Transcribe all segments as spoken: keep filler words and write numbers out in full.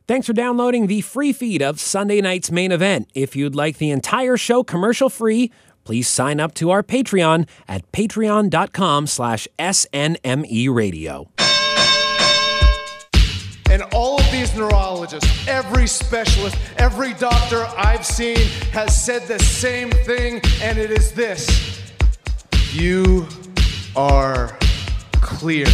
Thanks for downloading the free feed of Sunday night's main event. If you'd like the entire show commercial-free, please sign up to our Patreon at patreon.com slash SNME radio. And all of these neurologists, every specialist, every doctor I've seen has said the same thing, and it is this. You are cleared.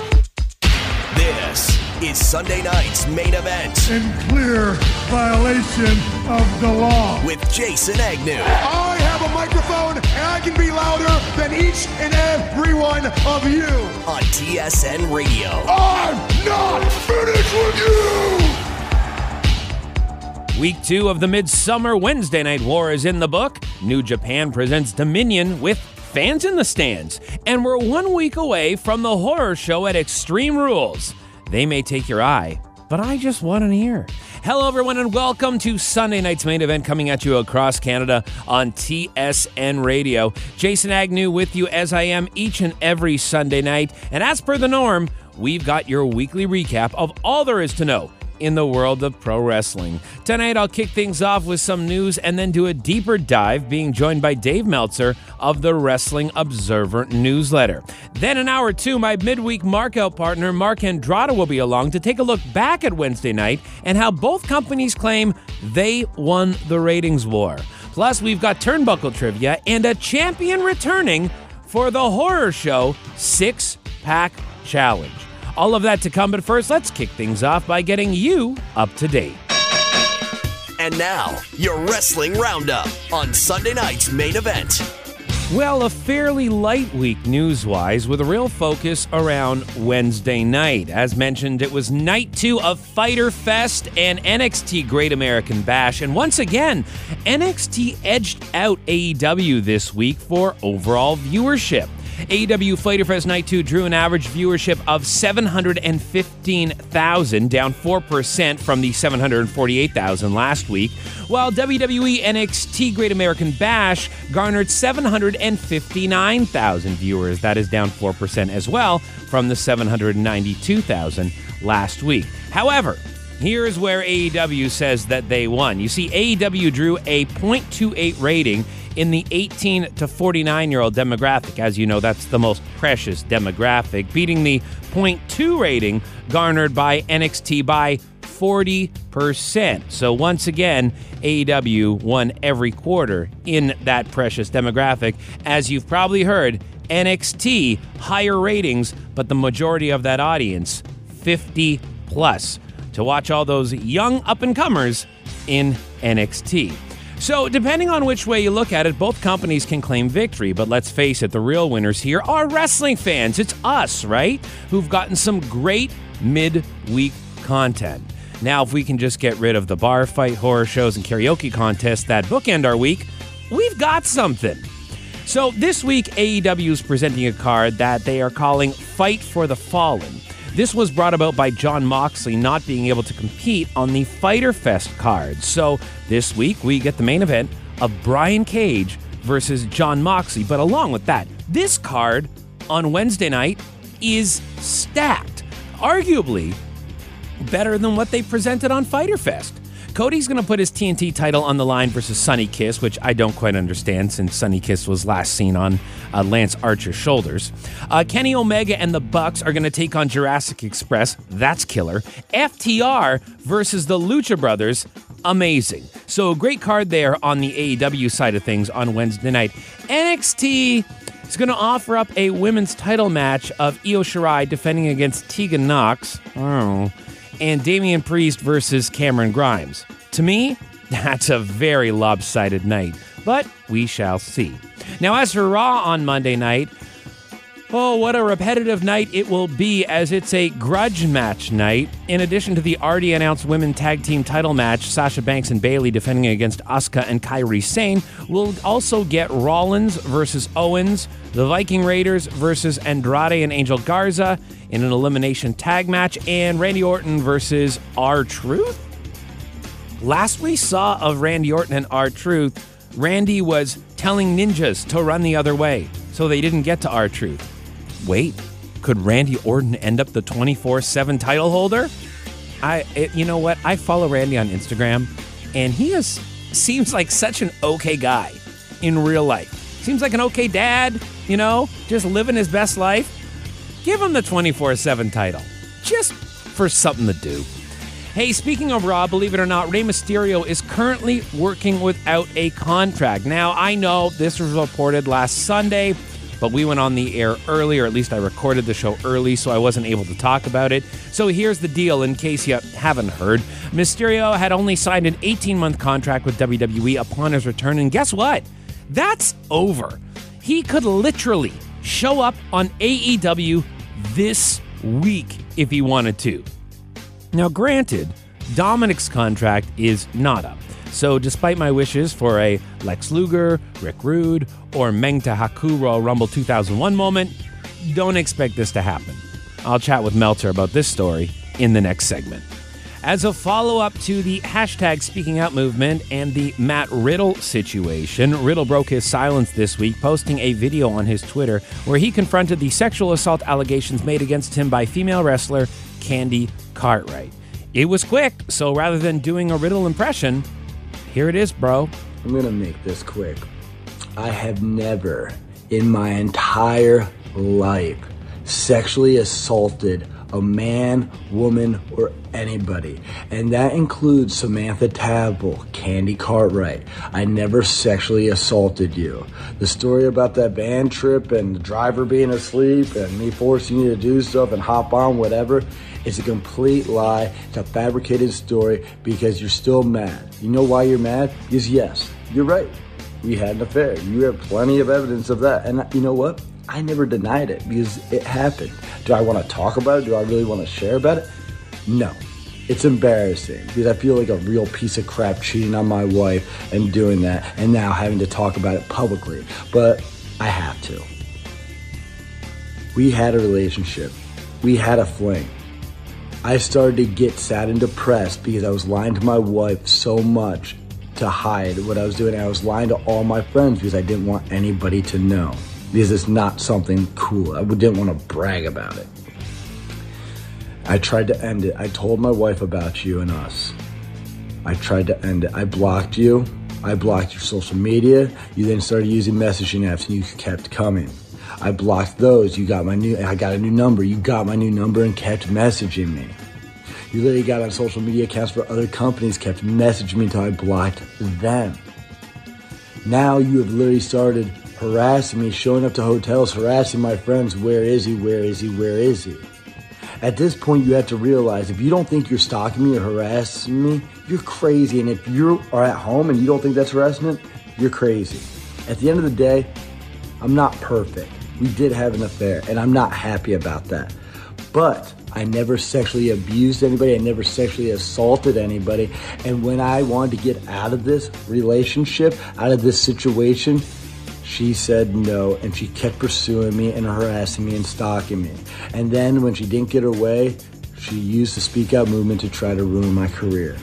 This is Sunday night's main event. In clear violation of the law. With Jason Agnew. I have a microphone and I can be louder than each and every one of you. On T S N Radio. I'm not finished with you! Week two of the Midsummer Wednesday Night War is in the book. New Japan presents Dominion with fans in the stands. And we're one week away from the horror show at Extreme Rules. They may take your eye, but I just want an ear. Hello, everyone, and welcome to Sunday night's main event, coming at you across Canada on T S N Radio. Jason Agnew with you as I am each and every Sunday night. And as per the norm, we've got your weekly recap of all there is to know in the world of pro wrestling. Tonight, I'll kick things off with some news and then do a deeper dive, being joined by Dave Meltzer of the Wrestling Observer newsletter. Then in hour two, my midweek markout partner, Mark Andrada, will be along to take a look back at Wednesday night and how both companies claim they won the ratings war. Plus, we've got turnbuckle trivia and a champion returning for the horror show Six-Pack Challenge. All of that to come, but first, let's kick things off by getting you up to date. And now, your Wrestling Roundup on Sunday night's main event. Well, a fairly light week news-wise, with a real focus around Wednesday night. As mentioned, it was night two of Fyter Fest and N X T Great American Bash. And once again, N X T edged out A E W this week for overall viewership. A E W Fyter Fest Night two drew an average viewership of seven hundred fifteen thousand, down four percent from the seven hundred forty-eight thousand last week, while W W E N X T Great American Bash garnered seven hundred fifty-nine thousand viewers. That is down four percent as well from the seven hundred ninety-two thousand last week. However, here's where A E W says that they won. You see, A E W drew a point two eight rating in the eighteen to forty-nine-year-old demographic. As you know, that's the most precious demographic, beating the point two rating garnered by N X T by forty percent. So once again, A E W won every quarter in that precious demographic. As you've probably heard, N X T, higher ratings, but the majority of that audience, fifty plus, to watch all those young up-and-comers in N X T. So, depending on which way you look at it, both companies can claim victory, but let's face it, the real winners here are wrestling fans. It's us, right? Who've gotten some great mid-week content. Now, if we can just get rid of the bar fight, horror shows, and karaoke contests that bookend our week, we've got something. So, this week, A E W is presenting a card that they are calling Fight for the Fallen. This was brought about by Jon Moxley not being able to compete on the Fyter Fest card. So this week, we get the main event of Brian Cage versus Jon Moxley. But along with that, this card on Wednesday night is stacked. Arguably better than what they presented on Fyter Fest. Cody's going to put his T N T title on the line versus Sonny Kiss, which I don't quite understand since Sonny Kiss was last seen on uh, Lance Archer's shoulders. Uh, Kenny Omega and the Bucks are going to take on Jurassic Express. That's killer. F T R versus the Lucha Brothers. Amazing. So a great card there on the A E W side of things on Wednesday night. N X T is going to offer up a women's title match of Io Shirai defending against Tegan Nox. Oh. And Damian Priest versus Cameron Grimes. To me, that's a very lopsided night, but we shall see. Now, as for Raw on Monday night, oh, what a repetitive night it will be, as it's a grudge match night. In addition to the already announced women's tag team title match, Sasha Banks and Bayley defending against Asuka and Kairi Sane, we'll also get Rollins versus Owens, the Viking Raiders versus Andrade and Angel Garza in an elimination tag match, and Randy Orton versus R-Truth? Last we saw of Randy Orton and R-Truth, Randy was telling ninjas to run the other way, so they didn't get to R-Truth. Wait, could Randy Orton end up the twenty-four seven title holder? I, it, you know what? I follow Randy on Instagram, and he is seems like such an okay guy in real life. Seems like an okay dad, you know, just living his best life. Give him the twenty-four seven title, just for something to do. Hey, speaking of Raw, believe it or not, Rey Mysterio is currently working without a contract. Now, I know this was reported last Sunday, but we went on the air early, or at least I recorded the show early, so I wasn't able to talk about it. So here's the deal, in case you haven't heard. Mysterio had only signed an eighteen-month contract with W W E upon his return, and guess what? That's over. He could literally show up on A E W this week if he wanted to. Now, granted, Dominic's contract is not up. So despite my wishes for a Lex Luger, Rick Rude, or Mengta Haku Royal Rumble two thousand one moment, don't expect this to happen. I'll chat with Meltzer about this story in the next segment. As a follow-up to the hashtag Speaking Out movement and the Matt Riddle situation, Riddle broke his silence this week, posting a video on his Twitter where he confronted the sexual assault allegations made against him by female wrestler Candy Cartwright. It was quick, so rather than doing a Riddle impression, here it is, bro. I'm gonna make this quick. I have never in my entire life sexually assaulted a man, woman, or anybody. And that includes Samantha Tavell, Candy Cartwright. I never sexually assaulted you. The story about that band trip and the driver being asleep and me forcing you to do stuff and hop on whatever is a complete lie. It's a fabricated story because you're still mad. You know why you're mad? Because yes, you're right. We had an affair. You have plenty of evidence of that. And you know what? I never denied it because it happened. Do I want to talk about it? Do I really want to share about it? No. It's embarrassing because I feel like a real piece of crap cheating on my wife and doing that and now having to talk about it publicly. But I have to. We had a relationship. We had a fling. I started to get sad and depressed because I was lying to my wife so much to hide what I was doing. I was lying to all my friends because I didn't want anybody to know. Because it's not something cool. I didn't want to brag about it. I tried to end it. I told my wife about you and us. I tried to end it. I blocked you. I blocked your social media. You then started using messaging apps and you kept coming. I blocked those. You got my new, I got a new number. You got my new number and kept messaging me. You literally got on social media accounts for other companies, kept messaging me until I blocked them. Now you have literally started harassing me, showing up to hotels, harassing my friends. Where is he? Where is he? Where is he? At this point, you have to realize if you don't think you're stalking me or harassing me, you're crazy. And if you are at home and you don't think that's harassment, you're crazy. At the end of the day, I'm not perfect. We did have an affair, and I'm not happy about that. But I never sexually abused anybody. I never sexually assaulted anybody. And when I wanted to get out of this relationship, out of this situation, she said no, and she kept pursuing me and harassing me and stalking me. And then when she didn't get her way, she used the Speak Out movement to try to ruin my career.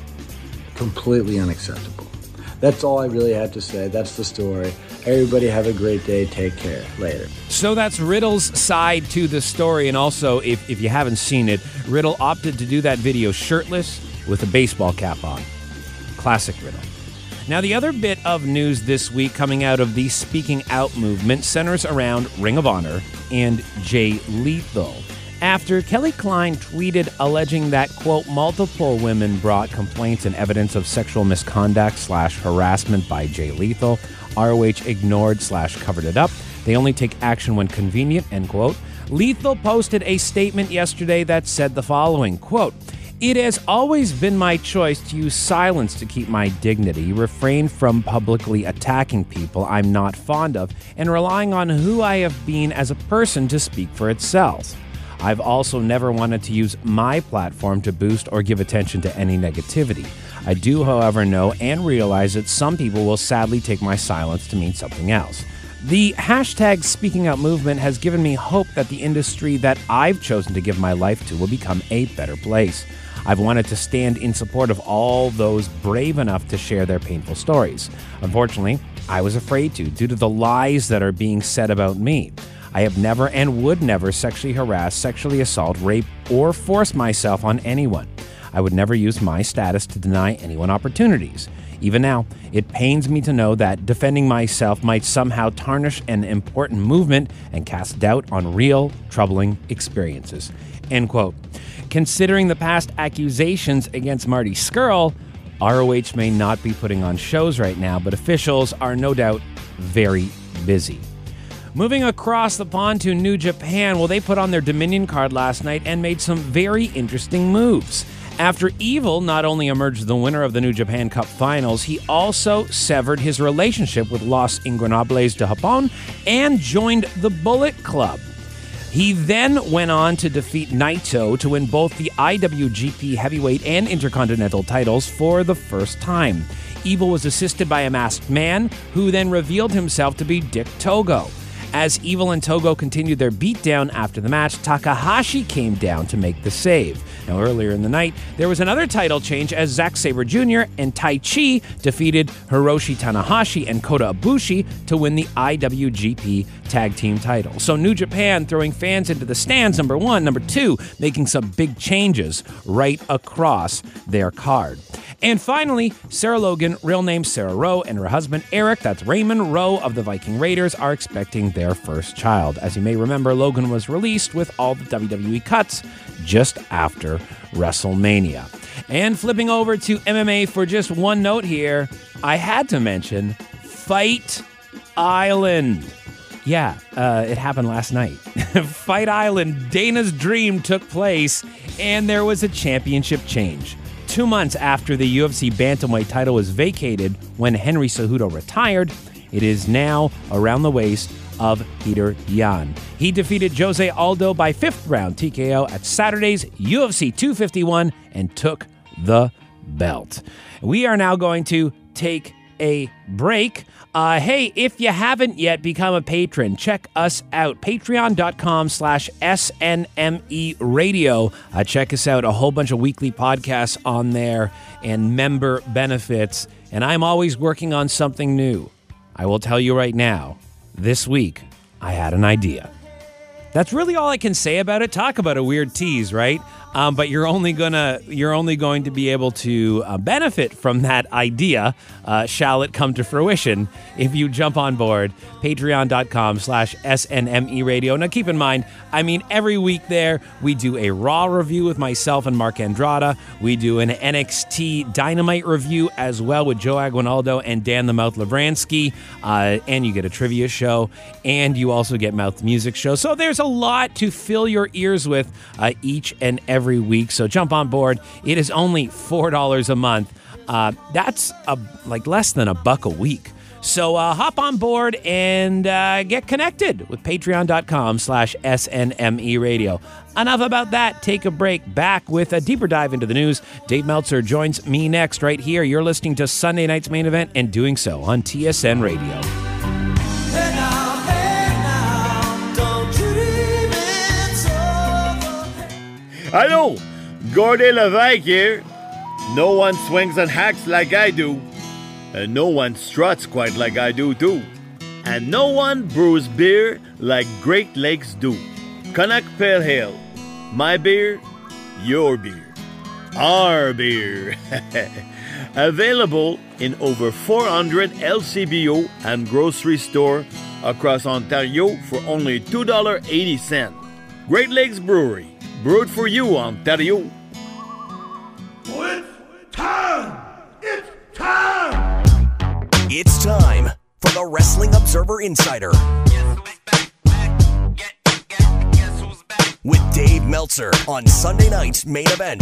Completely unacceptable. That's all I really had to say. That's the story. Everybody have a great day. Take care. Later. So that's Riddle's side to the story. And also, if, if you haven't seen it, Riddle opted to do that video shirtless with a baseball cap on. Classic Riddle. Now, the other bit of news this week coming out of the Speaking Out movement centers around Ring of Honor and Jay Lethal. After Kelly Klein tweeted alleging that, quote, multiple women brought complaints and evidence of sexual misconduct slash harassment by Jay Lethal, R O H ignored slash covered it up. They only take action when convenient, end quote. Lethal posted a statement yesterday that said the following, quote, it has always been my choice to use silence to keep my dignity, refrain from publicly attacking people I'm not fond of, and relying on who I have been as a person to speak for itself. I've also never wanted to use my platform to boost or give attention to any negativity. I do, however, know and realize that some people will sadly take my silence to mean something else. The hashtag Speaking Out movement has given me hope that the industry that I've chosen to give my life to will become a better place. I've wanted to stand in support of all those brave enough to share their painful stories. Unfortunately, I was afraid to due to the lies that are being said about me. I have never and would never sexually harass, sexually assault, rape, or force myself on anyone. I would never use my status to deny anyone opportunities. Even now, it pains me to know that defending myself might somehow tarnish an important movement and cast doubt on real, troubling experiences. End quote. Considering the past accusations against Marty Scurll, R O H may not be putting on shows right now, but officials are no doubt very busy. Moving across the pond to New Japan, well, they put on their Dominion card last night and made some very interesting moves. After Evil not only emerged the winner of the New Japan Cup Finals, he also severed his relationship with Los Ingobernables de Japón and joined the Bullet Club. He then went on to defeat Naito to win both the I W G P Heavyweight and Intercontinental titles for the first time. Evil was assisted by a masked man, who then revealed himself to be Dick Togo. As Evil and Togo continued their beatdown after the match, Takahashi came down to make the save. Now, earlier in the night, there was another title change as Zack Sabre Junior and Tai Chi defeated Hiroshi Tanahashi and Kota Ibushi to win the I W G P Tag Team title. So New Japan throwing fans into the stands, number one. Number two, making some big changes right across their card. And finally, Sarah Logan, real name Sarah Rowe, and her husband Eric, that's Raymond Rowe of the Viking Raiders, are expecting their first child. As you may remember, Logan was released with all the W W E cuts just after WrestleMania. And flipping over to M M A for just one note here, I had to mention Fight Island. Yeah, uh, it happened last night. Fight Island, Dana's dream took place, and there was a championship change. Two months after the U F C Bantamweight title was vacated when Henry Cejudo retired, it is now around the waist of Petr Yan. He defeated Jose Aldo by fifth round T K O at Saturday's U F C two fifty-one and took the belt. We are now going to take a break. Uh, hey, if you haven't yet become a patron, check us out. Patreon.com slash SNME Radio. Uh, check us out. A whole bunch of weekly podcasts on there and member benefits. And I'm always working on something new. I will tell you right now, this week, I had an idea. That's really all I can say about it. Talk about a weird tease, right? Um, but you're only gonna you're only going to be able to uh, benefit from that idea, uh, shall it come to fruition, if you jump on board. Patreon.com slash SNME Radio. Now keep in mind, I mean, every week there we do a Raw review with myself and Mark Andrada. We do an N X T Dynamite review as well with Joe Aguinaldo and Dan the Mouth Labranski. Uh, and you get a trivia show, and you also get Mouth Music show. So there's a lot to fill your ears with uh, each and every every week, so jump on board. It is only four dollars a month. Uh, that's a, like less than a buck a week. So uh, hop on board and uh, get connected with patreon.com slash SNME Radio. Enough about that. Take a break. Back with a deeper dive into the news. Dave Meltzer joins me next right here. You're listening to Sunday Night's Main Event and doing so on T S N Radio. Hello, Gordy Levesque here. No one swings and hacks like I do. And no one struts quite like I do too. And no one brews beer like Great Lakes do. Canuck Pale Ale. My beer, your beer. Our beer. Available in over four hundred L C B O and grocery store across Ontario for only two dollars and eighty cents. Great Lakes Brewery. Brewed for you, Ontario. It's time! It's time! It's time for the Wrestling Observer Insider with Dave Meltzer on Sunday Night's Main Event.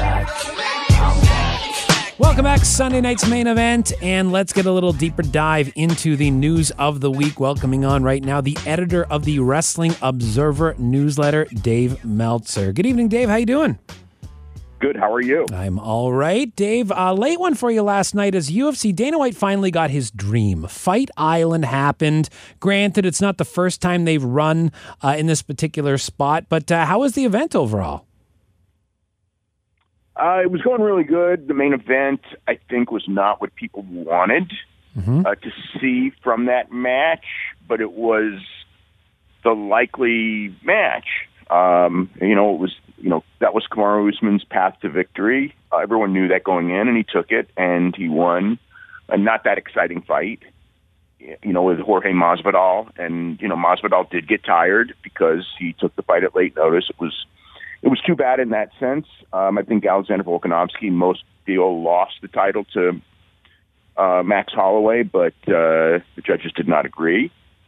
Welcome back, Sunday Night's Main Event, and let's get a little deeper dive into the news of the week. Welcoming on right now the editor of the Wrestling Observer newsletter, Dave Meltzer. Good evening, Dave. How you doing? Good. How are you? I'm all right. Dave, a late one for you last night as U F C Dana White finally got his dream. Fight Island happened. Granted, it's not the first time they've run uh, in this particular spot, but uh, how was the event overall? Uh, it was going really good. The main event, I think, was not what people wanted mm-hmm. uh, to see from that match, but it was the likely match. Um, you know, it was, you know, that was Kamaru Usman's path to victory. Uh, everyone knew that going in, and he took it, and he won a not that exciting fight, you know, with Jorge Masvidal. And, you know, Masvidal did get tired because he took the fight at late notice. It was it was too bad in that sense. Um, I think Alexander Volkanovski most feel lost the title to uh, Max Holloway, but uh, the judges did not agree.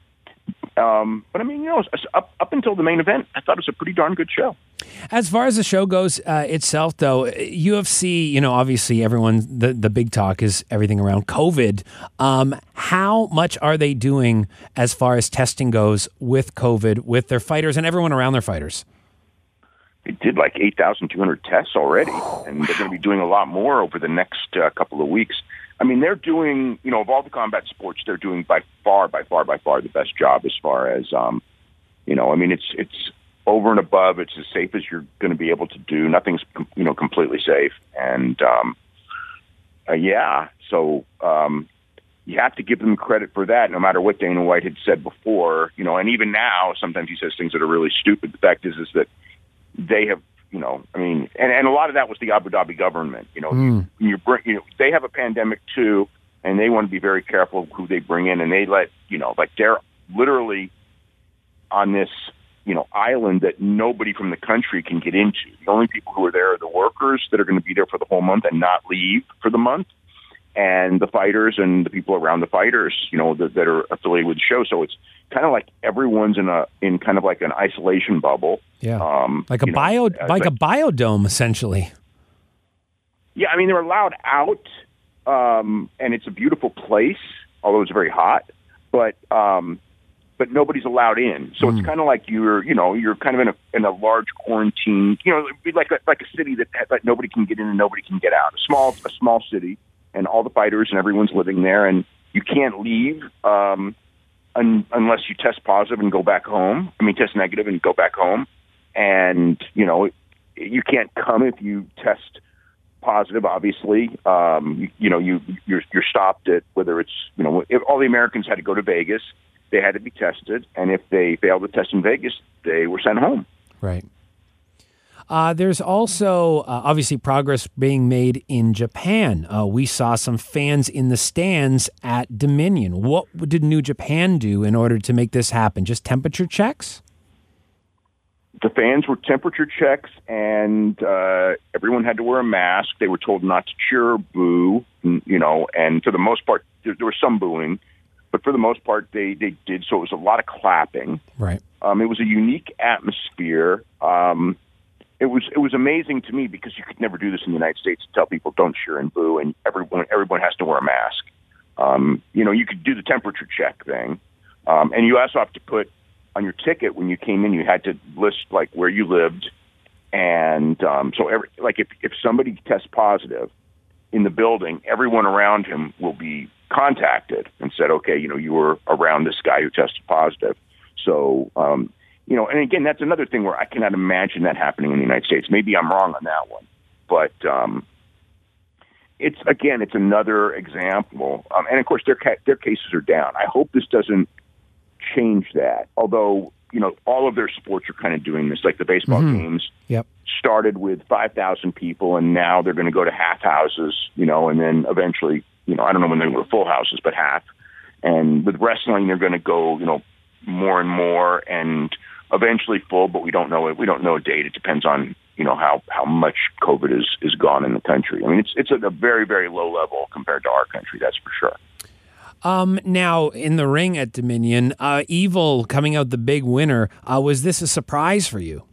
Um, but I mean, you know, up up until the main event, I thought it was a pretty darn good show. As far as the show goes uh, itself, though, U F C, you know, obviously everyone, the, the big talk is everything around COVID. Um, how much are they doing as far as testing goes with COVID, with their fighters and everyone around their fighters? They did like eight thousand two hundred tests already, and they're going to be doing a lot more over the next uh, couple of weeks. I mean, they're doing, you know, of all the combat sports, they're doing by far, by far, by far the best job as far as, um, you know, I mean, it's it's over and above. It's as safe as you're going to be able to do. Nothing's, you know, completely safe. And, um, uh, yeah, so um, you have to give them credit for that, no matter what Dana White had said before, you know, and even now, sometimes he says things that are really stupid. The fact is, is that they have, you know, I mean, and, and a lot of that was the Abu Dhabi government. You know, mm. you, you bring, you know, they have a pandemic too, and they want to be very careful of who they bring in, and they let, you know, like they're literally on this, you know, island that nobody from the country can get into. The only people who are there are the workers that are going to be there for the whole month and not leave for the month, and the fighters and the people around the fighters, you know, that, that are affiliated with the show. So it's kind of like everyone's in a in kind of like an isolation bubble. Yeah, um, like a bio, know, like, like a biodome, essentially. Yeah, I mean they're allowed out, um, and it's a beautiful place, although it's very hot. But um, but nobody's allowed in, so mm. it's kind of like you're, you know, you're kind of in a in a large quarantine. You know, it'd be like a, like a city that that nobody can get in and nobody can get out. A small a small city, and all the fighters and everyone's living there, and you can't leave. Um, Un, unless you test positive and go back home. I mean, test negative and go back home. And, you know, you can't come if you test positive, obviously. Um, you, you know, you, you're, you're stopped at whether it's, you know, if all the Americans had to go to Vegas, they had to be tested. And if they failed to test in Vegas, they were sent home. Right. Uh, there's also uh, obviously progress being made in Japan. Uh, we saw some fans in the stands at Dominion. What did New Japan do in order to make this happen? Just temperature checks? The fans were temperature checks, and uh, everyone had to wear a mask. They were told not to cheer or boo, you know, and for the most part, there, there was some booing. But for the most part, they, they did. So it was a lot of clapping. Right. Um, it was a unique atmosphere. Um It was it was amazing to me because you could never do this in the United States and tell people don't cheer and boo, and everyone everyone has to wear a mask. Um, you know, you could do the temperature check thing, um, and you also have to put on your ticket when you came in. You had to list like where you lived, and um, so every like if if somebody tests positive in the building, everyone around him will be contacted and said, okay, you know, you were around this guy who tested positive, so. Um, You know, and again, that's another thing where I cannot imagine that happening in the United States. Maybe I'm wrong on that one, but um, it's again, it's another example. Um, and of course, their ca- their cases are down. I hope this doesn't change that. Although, you know, all of their sports are kind of doing this. Like the baseball mm-hmm. games yep. started with five thousand people, and now they're going to go to half houses. You know, and then eventually, you know, I don't know when they're going to go to full houses, but half. And with wrestling, they're going to go, you know, more and more, and eventually full, but we don't know it. We don't know a date. It depends on, you know, how, how much COVID is, is gone in the country. I mean, it's it's at a very, very low level compared to our country, that's for sure. Um, now, in the ring at Dominion, uh, Evil coming out the big winner, uh, was this a surprise for you?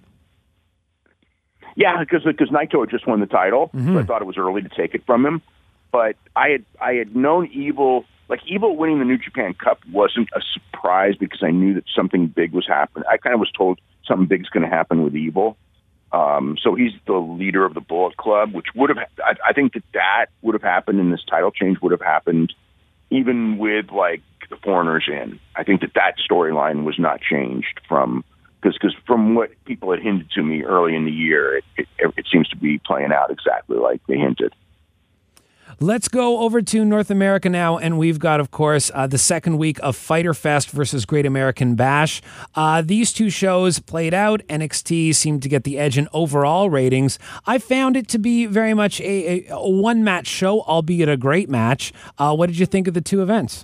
Yeah, because because Naito had just won the title, mm-hmm. so I thought it was early to take it from him. But I had I had known Evil... Like, Evil winning the New Japan Cup wasn't a surprise because I knew that something big was happening. I kind of was told something big's going to happen with Evil. Um, so he's the leader of the Bullet Club, which would have, I, I think that that would have happened, and this title change would have happened even with, like, the foreigners in. I think that that storyline was not changed from, because from what people had hinted to me early in the year, it, it, it seems to be playing out exactly like they hinted. Let's go over to North America now, and we've got, of course, uh, the second week of Fyter Fest versus Great American Bash. Uh, these two shows played out. N X T seemed to get the edge in overall ratings. I found it to be very much a, a, a one-match show, albeit a great match. Uh, what did you think of the two events?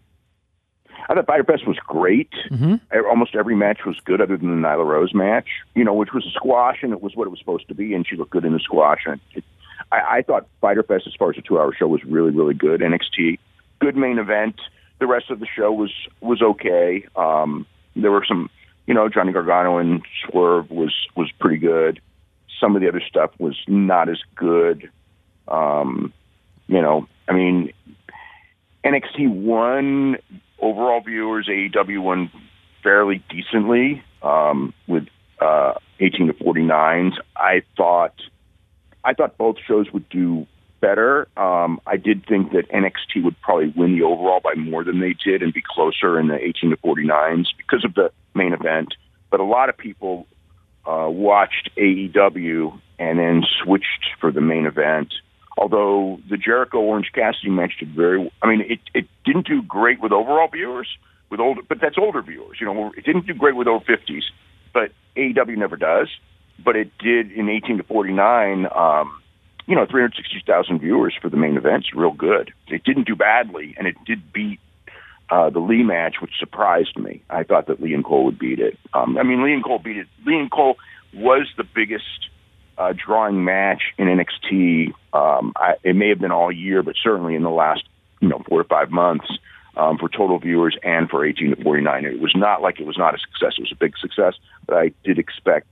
I thought Fyter Fest was great. Mm-hmm. Almost every match was good other than the Nyla Rose match, you know, which was a squash, and it was what it was supposed to be, and she looked good in the squash. And it, I, I thought Fyter Fest, as far as a two-hour show, was really, really good. N X T, good main event. The rest of the show was was okay. Um, there were some, you know, Johnny Gargano and Swerve was was pretty good. Some of the other stuff was not as good. Um, you know, I mean, N X T won overall viewers. A E W won fairly decently um, with uh, eighteen to forty-nines. I thought. I thought both shows would do better. Um, I did think that N X T would probably win the overall by more than they did and be closer in the eighteen to forty-nines because of the main event. But a lot of people uh, watched A E W and then switched for the main event. Although the Jericho Orange Cassidy match did very, I mean, it, it didn't do great with overall viewers, with older, but that's older viewers. You know, it didn't do great with over fifties, but A E W never does. But it did in eighteen to forty-nine, um, you know, three hundred sixty thousand viewers for the main event. It's real good. It didn't do badly, and it did beat uh, the Lee match, which surprised me. I thought that Lee and Cole would beat it. Um, I mean, Lee and Cole beat it. Lee and Cole was the biggest uh, drawing match in N X T. Um, I, it may have been all year, but certainly in the last, you know, four to five months um, for total viewers and for eighteen to forty-nine. It was not like it was not a success. It was a big success, but I did expect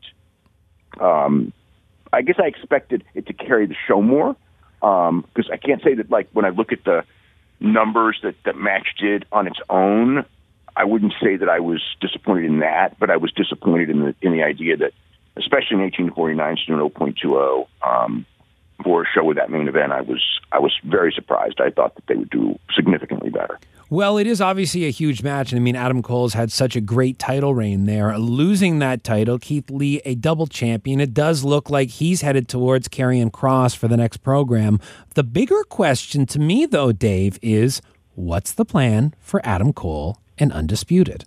Um, I guess I expected it to carry the show more because um, I can't say that, like, when I look at the numbers that that match did on its own, I wouldn't say that I was disappointed in that, but I was disappointed in the in the idea that, especially in eighteen to forty-nine, doing oh point two oh um, for a show with that main event, I was I was very surprised. I thought that they would do significantly better. Well, it is obviously a huge match. And I mean, Adam Cole's had such a great title reign there. Losing that title, Keith Lee, a double champion, it does look like he's headed towards Karrion Kross for the next program. The bigger question to me, though, Dave, is what's the plan for Adam Cole and Undisputed?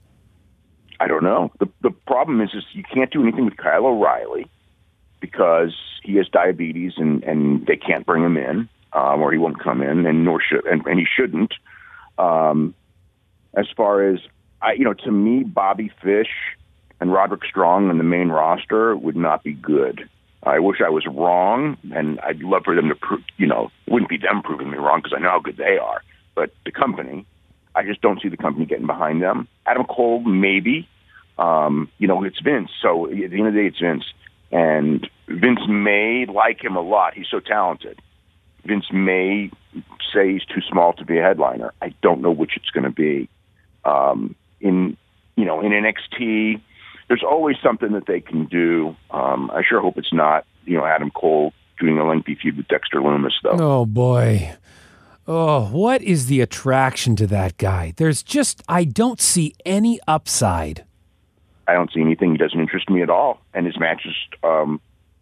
I don't know. The the problem is, is you can't do anything with Kyle O'Reilly because he has diabetes and, and they can't bring him in, um, or he won't come in, and nor should, and, and he shouldn't. Um, as far as I, you know, to me, Bobby Fish and Roderick Strong on the main roster would not be good. I wish I was wrong, and I'd love for them to prove, you know, it wouldn't be them proving me wrong because I know how good they are. But the company, I just don't see the company getting behind them. Adam Cole, maybe. Um, you know, it's Vince. So at the end of the day, it's Vince. And Vince may like him a lot. He's so talented. Vince may say he's too small to be a headliner. I don't know which it's going to be. Um, in, you know, in N X T, there's always something that they can do. Um, I sure hope it's not, you know, Adam Cole doing a lengthy feud with Dexter Lumis, though. Oh, boy. Oh, what is the attraction to that guy? There's just, I don't see any upside. I don't see anything. He doesn't interest me at all. And his matches um,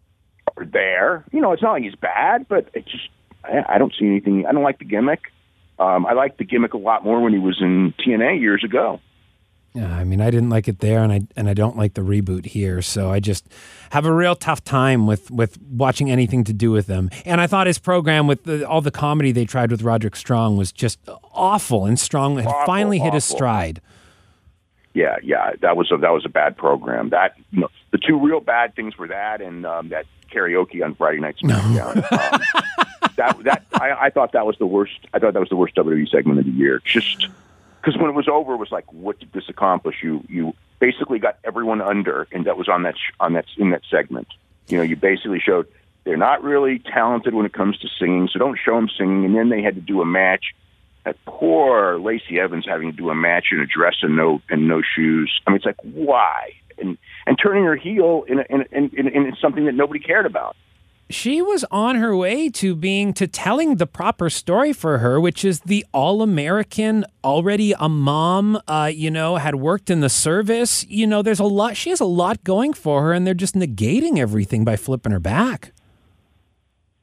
are there. You know, it's not like he's bad, but it just, I, I don't see anything. I don't like the gimmick. Um, I liked the gimmick a lot more when he was in T N A years ago. Yeah, I mean, I didn't like it there, and I and I don't like the reboot here. So I just have a real tough time with, with watching anything to do with them. And I thought his program with the, all the comedy they tried with Roderick Strong was just awful, and Strong had Awful, finally hit his awful. stride. Yeah, yeah, that was a, that was a bad program. That, you know, the two real bad things were that and um, that karaoke on Friday Night SmackDown. um, that that I, I thought that was the worst. I thought that was the worst W W E segment of the year. Just because when it was over, it was like, what did this accomplish? You you basically got everyone under, and that was on that sh- on that in that segment. You know, you basically showed they're not really talented when it comes to singing, so don't show them singing. And then they had to do a match. That poor Lacey Evans having to do a match in a dress and no and no shoes. I mean, it's like, why? And and turning her heel in, a, in, in, in, in something that nobody cared about. She was on her way to being to telling the proper story for her, which is the all-American, already a mom, uh, you know, had worked in the service. You know, there's a lot. She has a lot going for her, and they're just negating everything by flipping her back.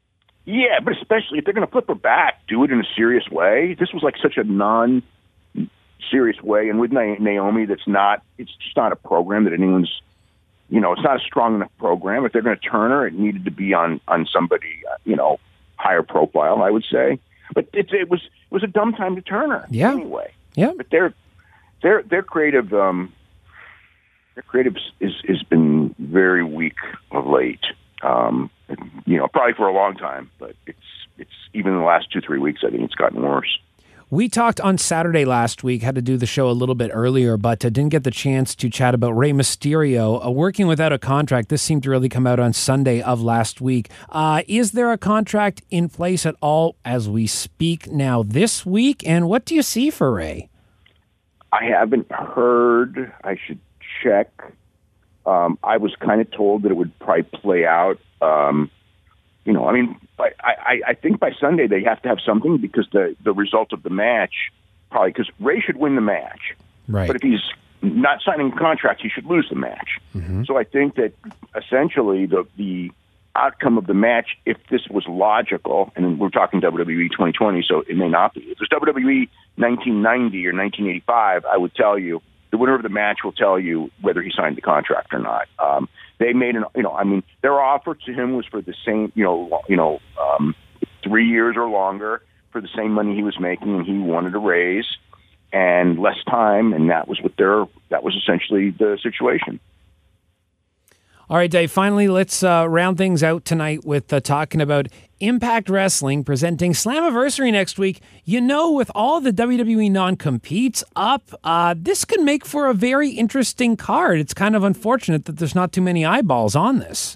Yeah, but especially if they're going to flip her back, do it in a serious way. This was like such a non-serious way, and with Naomi, that's not. It's just not a program that anyone's. You know, it's not a strong enough program. If they're going to turn her, it needed to be on on somebody, uh, you know, higher profile, I would say. But it, it was it was a dumb time to turn her. Yeah. Anyway. Yeah. But their their their creative um, their creative is has been very weak of late. Um, you know, probably for a long time, but it's it's even in the last two three weeks, I think it's gotten worse. We talked on Saturday last week, had to do the show a little bit earlier, but uh, didn't get the chance to chat about Rey Mysterio. Uh, working without a contract, this seemed to really come out on Sunday of last week. Uh, is there a contract in place at all as we speak now this week? And what do you see for Rey? I haven't heard. I should check. Um, I was kind of told that it would probably play out. Um, you know, I mean, I, I, I think by Sunday they have to have something because the, the result of the match, probably because Rey should win the match. Right. But if he's not signing a contract, he should lose the match. Mm-hmm. So I think that essentially the the outcome of the match, if this was logical, and we're talking W W E twenty twenty, so it may not be. If it was W W E nineteen ninety or nineteen eighty-five, I would tell you, the winner of the match will tell you whether he signed the contract or not. Um, they made an, you know, I mean, their offer to him was for the same, you know, you know, um, three years or longer for the same money he was making, and he wanted a raise and less time, and that was what their, that was essentially the situation. All right, Dave, finally, let's uh, round things out tonight with uh, talking about Impact Wrestling presenting Slammiversary next week. You know, with all the W W E non-competes up, uh, this could make for a very interesting card. It's kind of unfortunate that there's not too many eyeballs on this.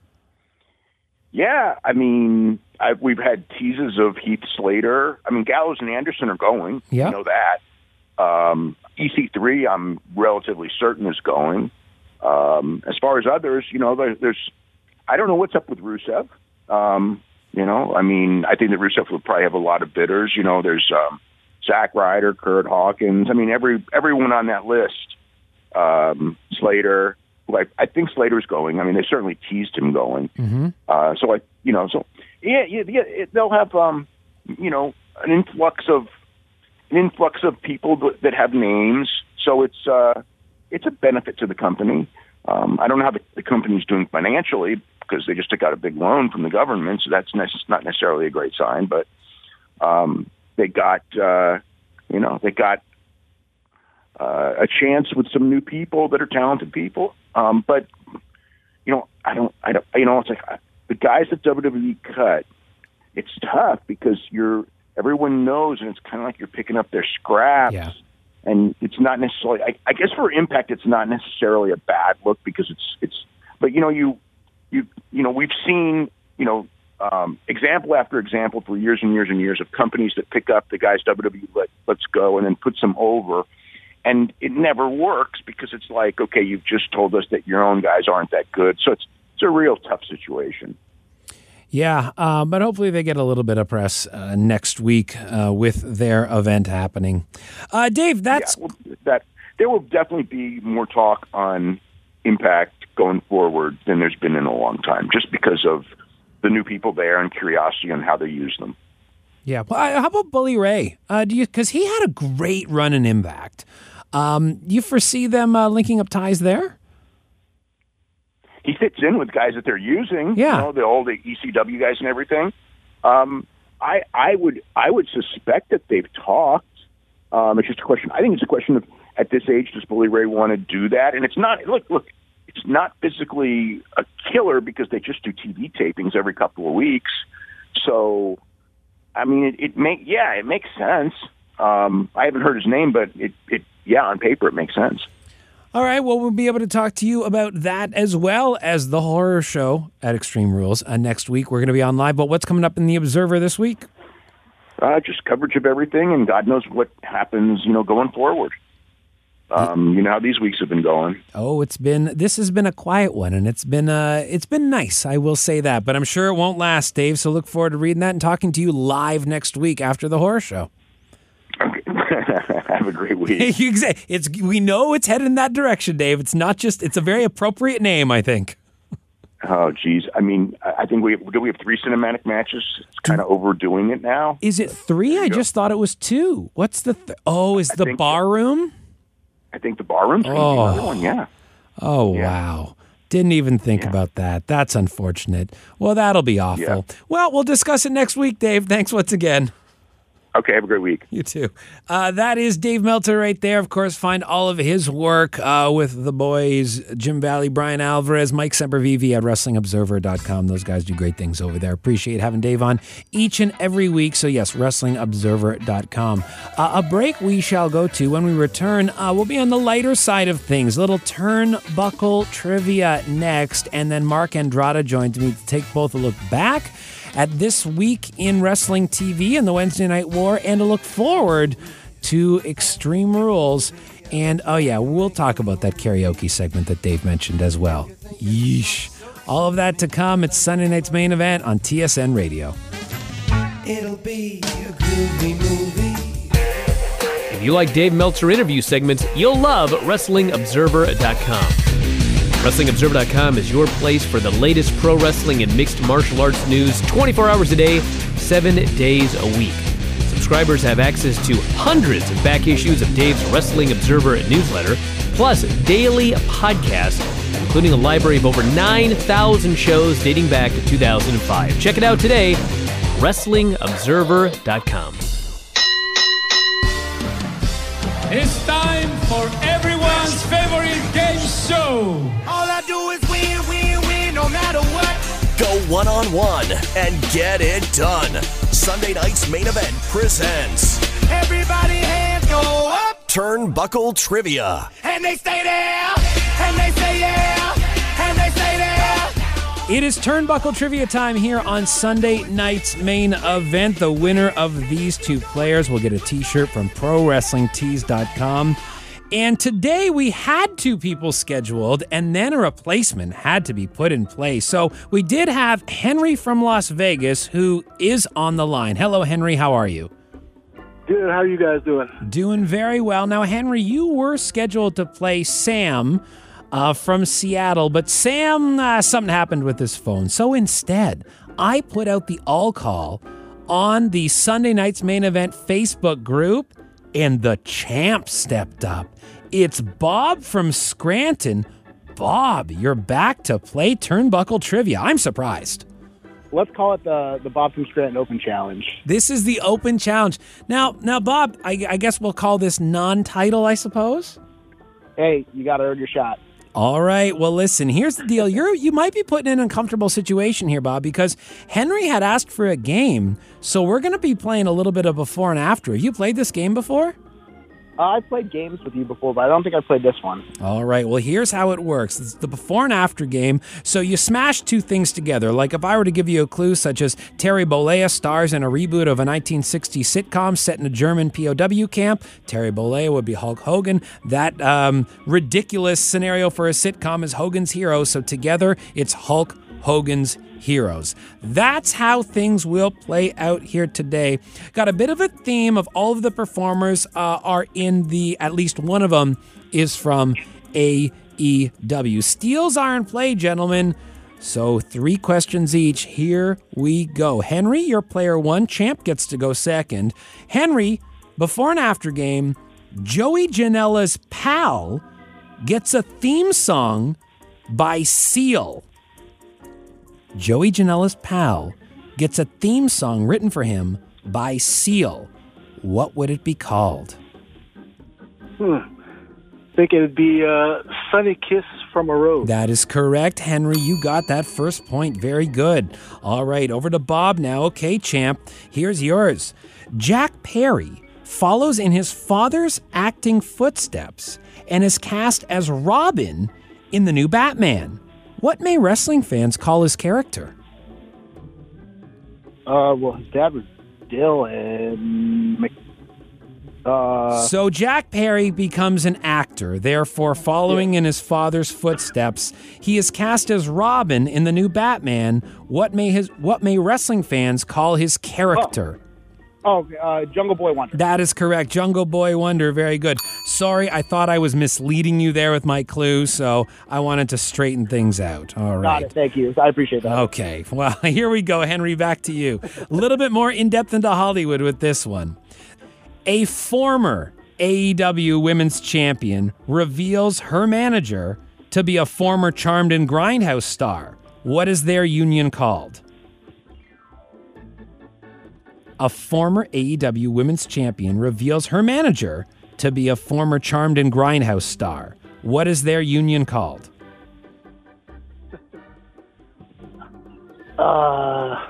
Yeah, I mean, I, we've had teases of Heath Slater. I mean, Gallows and Anderson are going. Yeah. You know that. Um, E C three, I'm relatively certain, is going. Um, as far as others, you know, there, there's, I don't know what's up with Rusev. Um, you know, I mean, I think that Rusev will probably have a lot of bidders. You know, there's um, Zack Ryder, Kurt Hawkins. I mean, every everyone on that list. Um, Slater, who I, I think Slater's going. I mean, they certainly teased him going. Mm-hmm. Uh, so I, you know, so yeah, yeah, yeah it, they'll have, um, you know, an influx of an influx of people that have names. So it's. Uh, It's a benefit to the company. Um, I don't know how the, the company's doing financially because they just took out a big loan from the government, so that's ne- not necessarily a great sign. But um, they got, uh, you know, they got uh, a chance with some new people that are talented people. Um, but you know, I don't, I don't, you know, it's like uh, the guys that W W E cut. It's tough because you're everyone knows, and it's kind of like you're picking up their scraps. Yeah. And it's not necessarily, I, I guess for Impact, it's not necessarily a bad look because it's, it's, but you know, you, you, you know, we've seen, you know, um, example after example for years and years and years of companies that pick up the guys W W E let, let's go and then puts them over. And it never works because it's like, okay, you've just told us that your own guys aren't that good. So it's, it's a real tough situation. Yeah, uh, but hopefully they get a little bit of press uh, next week uh, with their event happening. Uh, Dave, that's... Yeah, well, that there will definitely be more talk on Impact going forward than there's been in a long time, just because of the new people there and curiosity on how they use them. Yeah, well, uh, how about Bully Ray? Uh, do you? Because he had a great run in Impact. Um, you foresee them uh, linking up ties there? He fits in with guys that they're using, yeah. you know, the old E C W guys and everything. Um, I, I would, I would suspect that they've talked. Um, it's just a question. I think it's a question of at this age, does Bully Ray want to do that? And it's not. Look, look, it's not physically a killer because they just do T V tapings every couple of weeks. So, I mean, it, it make yeah, it makes sense. Um, I haven't heard his name, but it, it, yeah, on paper, it makes sense. All right, well, we'll be able to talk to you about that as well as the horror show at Extreme Rules. Uh, next week, we're going to be on live. But what's coming up in The Observer this week? Uh, just coverage of everything, and God knows what happens, you know, going forward. Um, you know how these weeks have been going. Oh, it's been this has been a quiet one, and it's been uh, it's been nice. I will say that, but I'm sure it won't last, Dave. So look forward to reading that and talking to you live next week after the horror show. Okay. Have a great week. It's we know it's headed in that direction, Dave. It's not just it's a very appropriate name, I think. Oh, geez. I mean, I I think we have, do we have three cinematic matches? It's kind of overdoing it now. Is it three? I just thought it was two. What's the... Th- oh, is I the think bar room? I think the barroom's going to Oh. be another one, yeah. Oh, Yeah. wow. Didn't even think Yeah. about that. That's unfortunate. Well, that'll be awful. Yeah. Well, we'll discuss it next week, Dave. Thanks once again. Okay, have a great week. You too. Uh, that is Dave Meltzer right there. Of course, find all of his work uh, with the boys, Jim Valley, Brian Alvarez, Mike Sempervive at Wrestling Observer dot com. Those guys do great things over there. Appreciate having Dave on each and every week. So, yes, Wrestling Observer dot com. Uh, a break we shall go to. When we return, uh, we'll be on the lighter side of things. Little turnbuckle trivia next. And then Mark Andrada joins me to take both a look back at this week in wrestling T V and the Wednesday Night War, and to look forward to Extreme Rules. And, oh yeah, we'll talk about that karaoke segment that Dave mentioned as well. Yeesh. All of that to come. It's Sunday night's main event on T S N Radio. It'll be a groovy movie. If you like Dave Meltzer interview segments, you'll love Wrestling Observer dot com. Wrestling Observer dot com is your place for the latest pro wrestling and mixed martial arts news twenty-four hours a day, seven days a week. Subscribers have access to hundreds of back issues of Dave's Wrestling Observer newsletter, plus daily podcasts, including a library of over nine thousand shows dating back to two thousand five. Check it out today, Wrestling Observer dot com. It's time for everyone's favorite game show. All I do is win, win, win, no matter what. Go one-on-one and get it done. Sunday night's main event presents Everybody hands go up, Turnbuckle Trivia. and they stay there, and they say yeah, and they say there. It is Turnbuckle Trivia time here on Sunday night's main event. The winner of these two players will get a t-shirt from Pro Wrestling Tees dot com. And today we had two people scheduled, and then a replacement had to be put in place. So we did have Henry from Las Vegas, who is on the line. Hello, Henry. How are you? Good. How are you guys doing? Doing very well. Now, Henry, you were scheduled to play Sam uh, from Seattle, but Sam, uh, something happened with his phone. So instead, I put out the all call on the Sunday night's main event Facebook group, and the champ stepped up. It's Bob from Scranton. Bob, you're back to play Turnbuckle Trivia. I'm surprised. Let's call it the the Bob from Scranton Open Challenge. This is the Open Challenge. Now, now, Bob, I, I guess we'll call this non-title, I suppose? Hey, you got to earn your shot. All right. Well, listen, here's the deal. You're you might be put in an uncomfortable situation here, Bob, because Henry had asked for a game, so we're going to be playing a little bit of before and after. Have you played this game before? Uh, I've played games with you before, but I don't think I played this one. All right. Well, here's how it works. It's the before and after game. So you smash two things together. Like if I were to give you a clue such as Terry Bollea stars in a reboot of a nineteen sixties sitcom set in a German P O W camp, Terry Bollea would be Hulk Hogan. That um, ridiculous scenario for a sitcom is Hogan's Heroes. So together, it's Hulk Hogan's Heroes. That's how things will play out here today. Got a bit of a theme of all of the performers uh, are in the, at least one of them is from A E W. Steals are in play, gentlemen. So three questions each. Here we go. Henry, you're player one. Champ gets to go second. Henry, before and after game, Joey Janela's pal gets a theme song by Seal. Joey Janela's pal gets a theme song written for him by Seal. What would it be called? Hmm. I think it would be uh, Sunny Kiss from a Rose. That is correct, Henry. You got that first point. Very good. All right, over to Bob now. Okay, champ, here's yours. Jack Perry follows in his father's acting footsteps and is cast as Robin in the new Batman. What may wrestling fans call his character? Uh, well, his dad was Dylan. Mc- Uh, so Jack Perry becomes an actor, therefore following yeah. in his father's footsteps. He is cast as Robin in the new Batman. What may his what may wrestling fans call his character? Oh, Oh, uh, Jungle Boy Wonder. That is correct. Jungle Boy Wonder. Very good. Sorry, I thought I was misleading you there with my clue, so I wanted to straighten things out. All right. Got it. Thank you. I appreciate that. Okay. Well, here we go, Henry. Back to you. A little bit more in-depth into Hollywood with this one. A former A E W Women's Champion reveals her manager to be a former Charmed and Grindhouse star. What is their union called? A former A E W Women's Champion reveals her manager to be a former Charmed and Grindhouse star. What is their union called? Uh,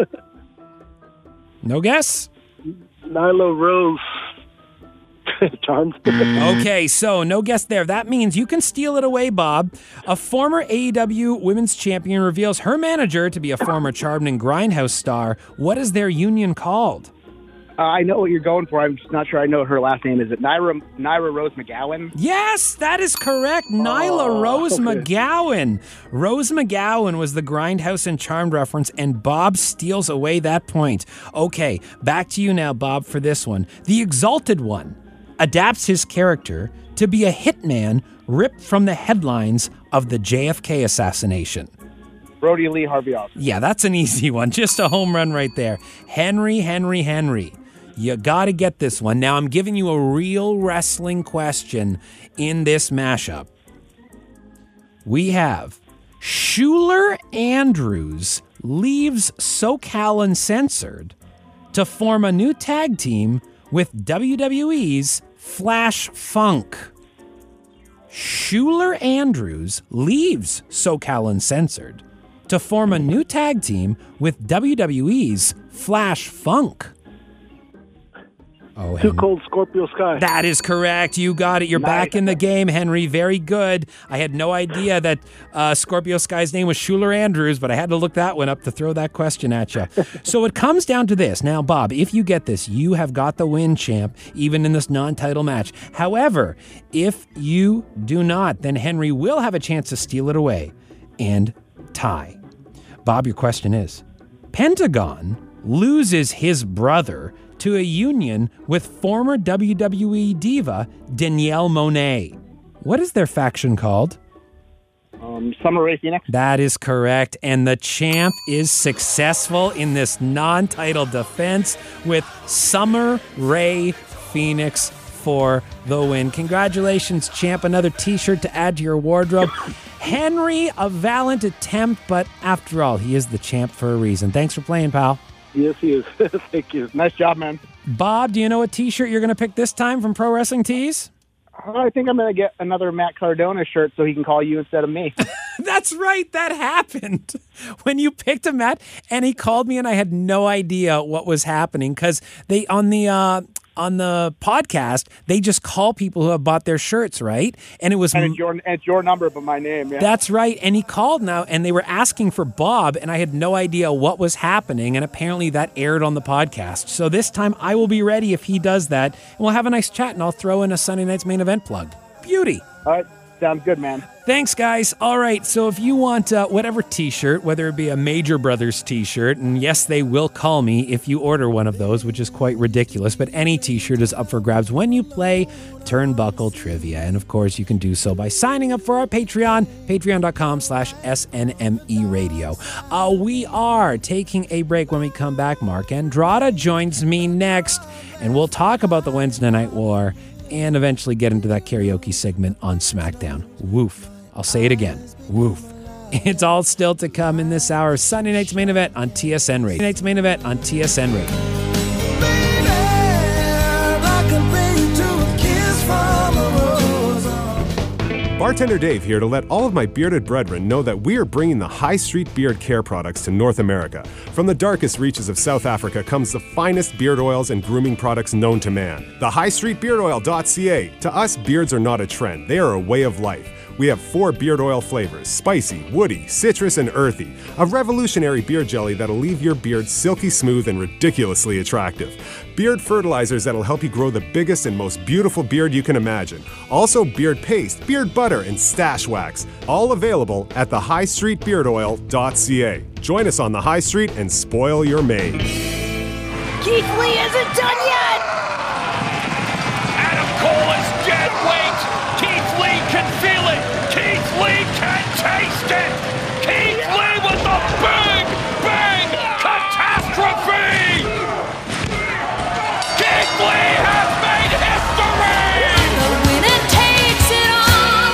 No guess? Nyla Rose. Charmed. Okay, so no guess there. That means you can steal it away, Bob. A former A E W Women's Champion reveals her manager to be a former Charmed and Grindhouse star. What is their union called? Uh, I know what you're going for. I'm just not sure I know her last name. Is it Naira, Naira Rose McGowan? Yes, that is correct. Nyla Oh, Rose okay. McGowan. Rose McGowan was the Grindhouse and Charmed reference, and Bob steals away that point. Okay, back to you now, Bob, for this one. The Exalted One adapts his character to be a hitman ripped from the headlines of the J F K assassination. Brody Lee Harvey Oswald. Yeah, that's an easy one. Just a home run right there. Henry, Henry, Henry. You got to get this one. Now, I'm giving you a real wrestling question in this mashup. We have Schuler Andrews leaves SoCal Uncensored to form a new tag team with W W E's Flash Funk. Schuler Andrews leaves SoCal Uncensored to form a new tag team with W W E's Flash Funk. Oh, Too Henry. Cold Scorpio Sky. That is correct. You got it. You're Nice. back in the game, Henry. Very good. I had no idea that uh, Scorpio Sky's name was Schuler Andrews, but I had to look that one up to throw that question at you. So it comes down to this. Now, Bob, if you get this, you have got the win, champ, even in this non-title match. However, if you do not, then Henry will have a chance to steal it away and tie. Bob, your question is, Pentagon loses his brother to a union with former W W E diva Danielle Monet. What is their faction called? Um, Summer Rae Phoenix. That is correct. And the champ is successful in this non-title defense with Summer Rae Phoenix for the win. Congratulations, champ. Another t-shirt to add to your wardrobe. Henry, a valiant attempt, but after all, he is the champ for a reason. Thanks for playing, pal. Yes, he is. Thank you. Nice job, man. Bob, do you know what t-shirt you're going to pick this time from Pro Wrestling Tees? I think I'm going to get another Matt Cardona shirt so he can call you instead of me. That's right. That happened when you picked him, Matt, and he called me, and I had no idea what was happening because they on the uh, on the podcast they just call people who have bought their shirts, right? And it was And it's your, it's your number, but my name. Yeah. That's right. And he called now, and they were asking for Bob, and I had no idea what was happening, and apparently that aired on the podcast. So this time I will be ready if he does that, and we'll have a nice chat, and I'll throw in a Sunday Night's Main Event plug. Beauty. All right. Sounds good, man. Thanks, guys. All right, so if you want uh, whatever t-shirt, whether it be a Major Brothers t-shirt, and yes, they will call me if you order one of those, which is quite ridiculous, but any t-shirt is up for grabs when you play Turnbuckle Trivia. And of course, you can do so by signing up for our Patreon, patreon.com slash SNME Radio. Uh, we are taking a break. When we come back, Mark Andrada joins me next, and we'll talk about the Wednesday Night War and eventually get into that karaoke segment on SmackDown. Woof. I'll say it again. Woof. It's all still to come in this hour. Sunday Night's Main Event on T S N Radio. Sunday Night's Main Event on T S N Radio. Bartender Dave here to let all of my bearded brethren know that we are bringing the High Street Beard Care products to North America. From the darkest reaches of South Africa comes the finest beard oils and grooming products known to man. The high street beard oil dot c a. To us, beards are not a trend. They are a way of life. We have four beard oil flavors: spicy, woody, citrus, and earthy. A revolutionary beard jelly that'll leave your beard silky smooth and ridiculously attractive. Beard fertilizers that'll help you grow the biggest and most beautiful beard you can imagine. Also beard paste, beard butter, and stash wax. All available at the high street beard oil dot c a. Join us on the high street and spoil your May. Keith Lee isn't done yet! Adam Cole is dead weight! Keith Lee can feel it! Keith Lee can taste it! Keith Lee with the big, big catastrophe! Keith Lee has made history! The winner takes it all.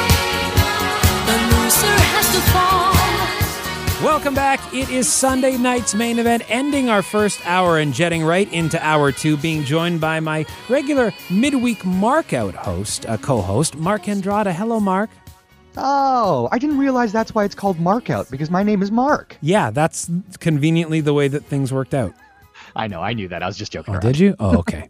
The loser has to fall. Welcome back. It is Sunday night's main event, ending our first hour and jetting right into hour two, being joined by my regular midweek markout host, uh, co-host, Mark Andrada. Hello, Mark. Oh, I didn't realize that's why it's called Markout, because my name is Mark. Yeah, that's conveniently the way that things worked out. I know, I knew that. I was just joking Oh, around. did you? Oh, okay.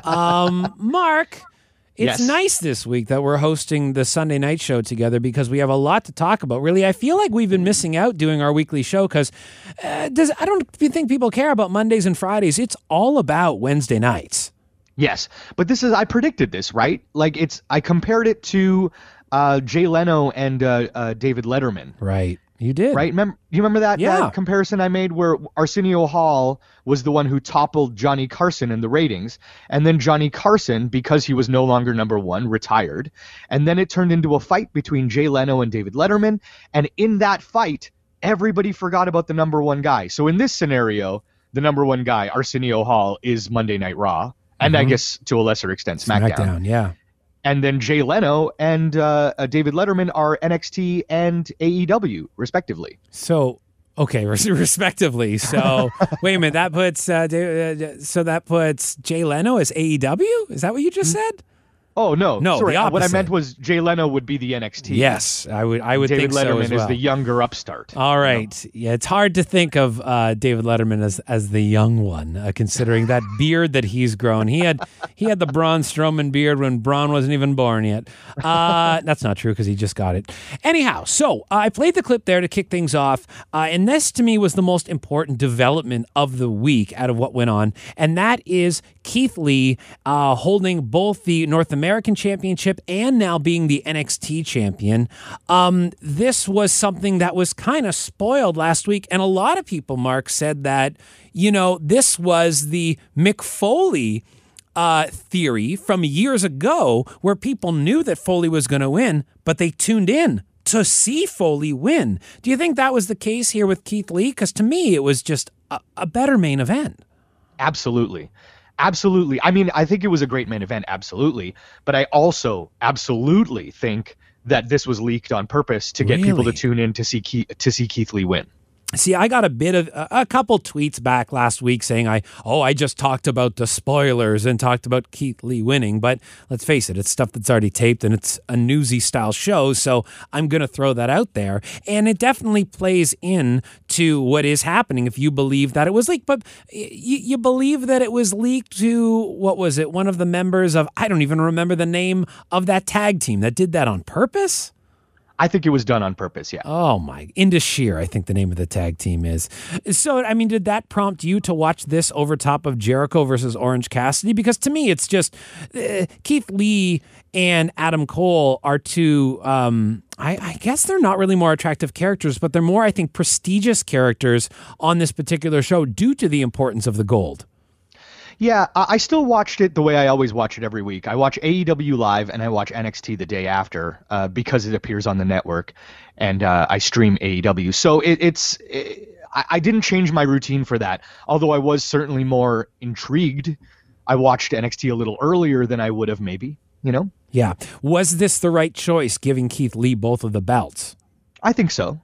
um, Mark, it's Yes. nice this week that we're hosting the Sunday night show together because we have a lot to talk about. Really, I feel like we've been missing out doing our weekly show because uh, does I don't think people care about Mondays and Fridays. It's all about Wednesday nights. Yes, but this is, I predicted this, right? Like, it's, I compared it to uh, Jay Leno and uh, uh, David Letterman. Right. You did. Right? Remember, you remember that, Yeah. that comparison I made where Arsenio Hall was the one who toppled Johnny Carson in the ratings, and then Johnny Carson, because he was no longer number one, retired, and then it turned into a fight between Jay Leno and David Letterman, and in that fight, everybody forgot about the number one guy. So in this scenario, the number one guy, Arsenio Hall, is Monday Night Raw, and I Mhm. guess to a lesser extent SmackDown. SmackDown, yeah. And then Jay Leno and uh, uh, David Letterman are N X T and A E W, respectively. So, okay, res- respectively. So, wait a minute. That puts uh, Dave- uh, so that puts Jay Leno as A E W. Is that what you just said? Oh no, No, Sorry, the uh, what I opposite. meant was Jay Leno would be the N X T. Yes, I would. I would David think so Letterman as well. is the younger upstart. All right. Yeah, it's hard to think of uh, David Letterman as as the young one, uh, considering that beard that he's grown. He had he had the Braun Strowman beard when Braun wasn't even born yet. Uh, that's not true because he just got it. Anyhow, so uh, I played the clip there to kick things off, uh, and this to me was the most important development of the week out of what went on, and that is Keith Lee uh, holding both the North American Championship and now being the N X T champion. Um, this was something that was kind of spoiled last week, and a lot of people, Mark, said that, you know, this was the Mick Foley uh, theory from years ago where people knew that Foley was going to win, but they tuned in to see Foley win. Do you think that was the case here with Keith Lee? Because to me, it was just a, a better main event. Absolutely. Absolutely. I mean, I think it was a great main event, absolutely. But I also absolutely think that this was leaked on purpose to get people to Really? tune in to see Keith, to see Keith Lee win. See, I got a bit of a, a couple tweets back last week saying I, oh, I just talked about the spoilers and talked about Keith Lee winning. But let's face it, it's stuff that's already taped and it's a newsy style show. So I'm going to throw that out there. And it definitely plays in to what is happening if you believe that it was leaked. But y- you believe that it was leaked to, what was it, one of the members of, I don't even remember the name of that tag team that did that on purpose? I think it was done on purpose, yeah. Oh my, Indus Shear, I think the name of the tag team is. So, I mean, did that prompt you to watch this over top of Jericho versus Orange Cassidy? Because to me, it's just uh, Keith Lee and Adam Cole are two, um, I, I guess they're not really more attractive characters, but they're more, I think, prestigious characters on this particular show due to the importance of the gold. Yeah, I I still watched it the way I always watch it every week. I watch A E W live and I watch N X T the day after uh, because it appears on the network, and uh, I stream A E W. So it, it's it, I, I didn't change my routine for that, although I was certainly more intrigued. I watched N X T a little earlier than I would have maybe, you know? Yeah. Was this the right choice, giving Keith Lee both of the belts? I think so.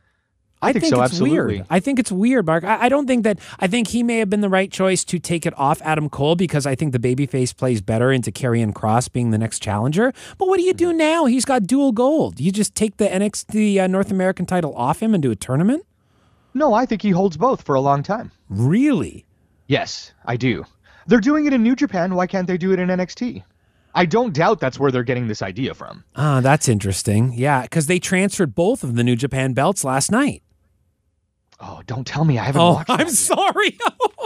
I, I think, think so, it's absolutely. weird. I think it's weird, Mark. I, I don't think that. I think he may have been the right choice to take it off Adam Cole because I think the babyface plays better into Karrion Kross being the next challenger. But what do you do now? He's got dual gold. You just take the N X T uh, North American title off him and do a tournament? No, I think he holds both for a long time. Really? Yes, I do. They're doing it in New Japan. Why can't they do it in N X T? I don't doubt that's where they're getting this idea from. Ah, that's interesting. Yeah, because they transferred both of the New Japan belts last night. Oh, don't tell me. I haven't Oh, watched I'm that yet. sorry.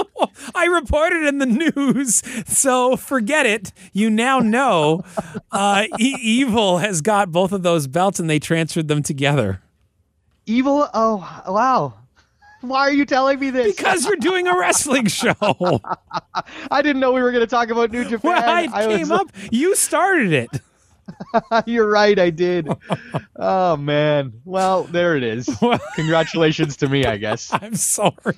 I reported in the news, so forget it. You now know uh, e- Evil has got both of those belts and they transferred them together. Evil? Oh, wow. Why are you telling me this? Because you're doing a wrestling show. I didn't know we were going to talk about New Japan. Well, it I came was, up. You started it. You're right, I did. Oh, man. Well, there it is. Congratulations to me, I guess. I'm sorry.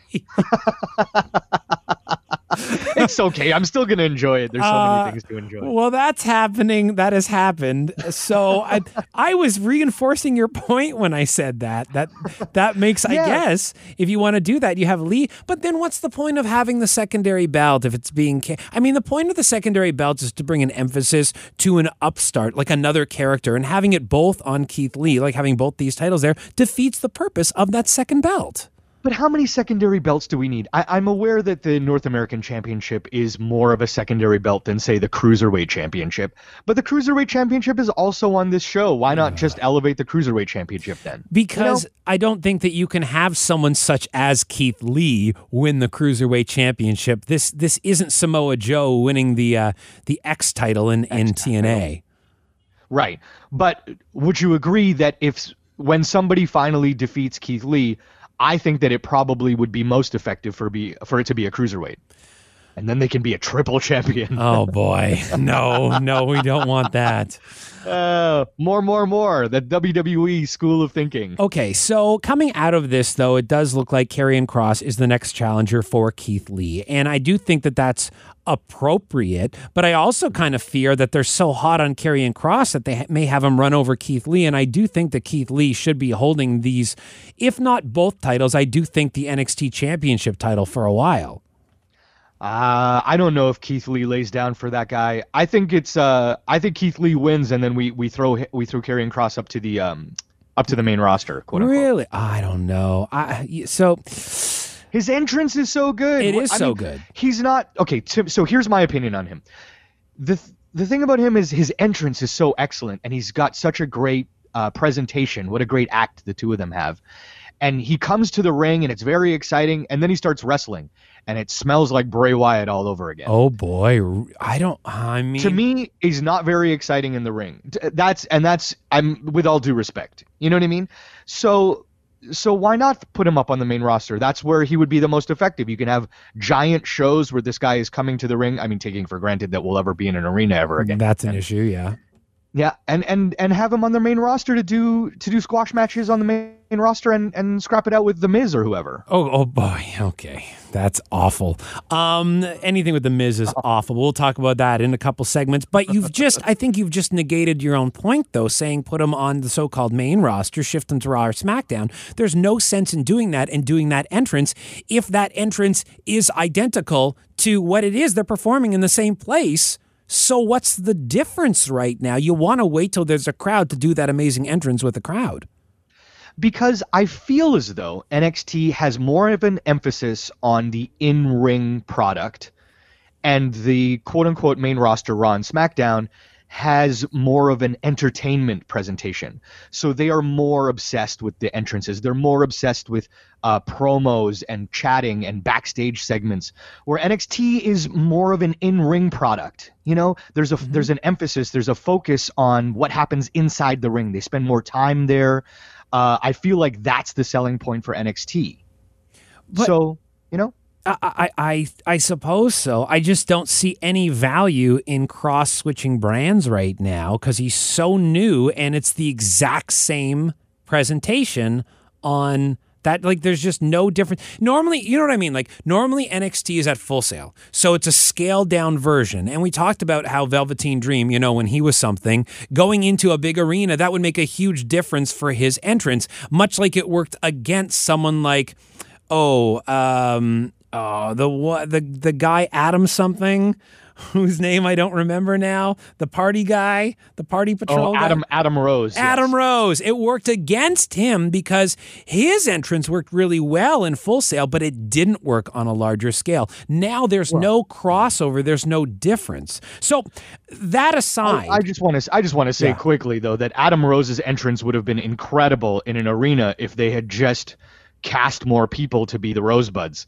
It's okay. I'm still going to enjoy it. There's so Uh, many things to enjoy. Well, that's happening. That has happened. So I, I was reinforcing your point when I said that. That that makes, I Yeah. guess, if you want to do that, you have Lee. But then what's the point of having the secondary belt if it's being? Ca- I mean, the point of the secondary belt is to bring an emphasis to an upstart, like another character, and having it both on Keith Lee, like having both these titles there, defeats the purpose of that second belt. But how many secondary belts do we need? I, I'm aware that the North American Championship is more of a secondary belt than, say, the Cruiserweight Championship. But the Cruiserweight Championship is also on this show. Why not just elevate the Cruiserweight Championship then? Because You know? I don't think that you can have someone such as Keith Lee win the Cruiserweight Championship. This this isn't Samoa Joe winning the uh, the X title in, in T N A. Right. But would you agree that if when somebody finally defeats Keith Lee, I think that it probably would be most effective for be for it to be a cruiserweight, and then they can be a triple champion. Oh boy, no, no, we don't want that. Uh, more, more, more. The W W E school of thinking. Okay, so coming out of this, though, it does look like Karrion Kross is the next challenger for Keith Lee. And I do think that that's appropriate, but I also kind of fear that they're so hot on Karrion Kross that they ha- may have him run over Keith Lee. And I do think that Keith Lee should be holding these, if not both titles, I do think the N X T Championship title for a while. Uh, I don't know if Keith Lee lays down for that guy. I think it's uh, I think Keith Lee wins, and then we we throw we throw Karrion Kross up to the um up to the main roster. Quote unquote. Really? I don't know. I so his entrance is so good. It is I so mean, good. He's not okay. Tim, so here's my opinion on him. the The thing about him is his entrance is so excellent, and he's got such a great uh, presentation. What a great act the two of them have. And he comes to the ring, and it's very exciting. And then he starts wrestling, and it smells like Bray Wyatt all over again. Oh boy, I don't. I mean, to me, he's not very exciting in the ring. That's and that's I'm with all due respect. You know what I mean? So, so why not put him up on the main roster? That's where he would be the most effective. You can have giant shows where this guy is coming to the ring. I mean, taking for granted that we'll ever be in an arena ever again. That's an issue, yeah. Yeah, and, and, and have him on the main roster to do to do squash matches on the main roster and, and scrap it out with The Miz or whoever. Oh, oh boy. Okay. That's awful. Um, anything with The Miz is awful. We'll talk about that in a couple segments. But you've just, I think you've just negated your own point, though, saying put him on the so-called main roster, shift him to Raw or SmackDown. There's no sense in doing that and doing that entrance if that entrance is identical to what it is they're performing in the same place. So what's the difference right now? You want to wait till there's a crowd to do that amazing entrance with the crowd. Because I feel as though N X T has more of an emphasis on the in-ring product, and the quote-unquote main roster Raw and SmackDown has more of an entertainment presentation. So they are more obsessed with the entrances. They're more obsessed with uh, promos and chatting and backstage segments, where N X T is more of an in-ring product. You know, there's a mm-hmm. there's an emphasis, there's a focus on what happens inside the ring. They spend more time there. Uh, I feel like that's the selling point for N X T. But, so, you know. I, I I suppose so. I just don't see any value in cross switching brands right now because he's so new and it's the exact same presentation on that. Like, there's just no difference. Normally, you know what I mean? Like, normally N X T is at Full Sail, so it's a scaled down version. And we talked about how Velveteen Dream, you know, when he was something, going into a big arena, that would make a huge difference for his entrance, much like it worked against someone like, oh, um... Oh, the what the the guy Adam something, whose name I don't remember now. The party guy, the party patrol. Oh, Adam guy. Adam Rose. Adam yes. Rose. It worked against him because his entrance worked really well in Full Sail, but it didn't work on a larger scale. Now there's well, no crossover. There's no difference. So that aside, I, I just want to I just want to say yeah. quickly though that Adam Rose's entrance would have been incredible in an arena if they had just cast more people to be the Rosebuds.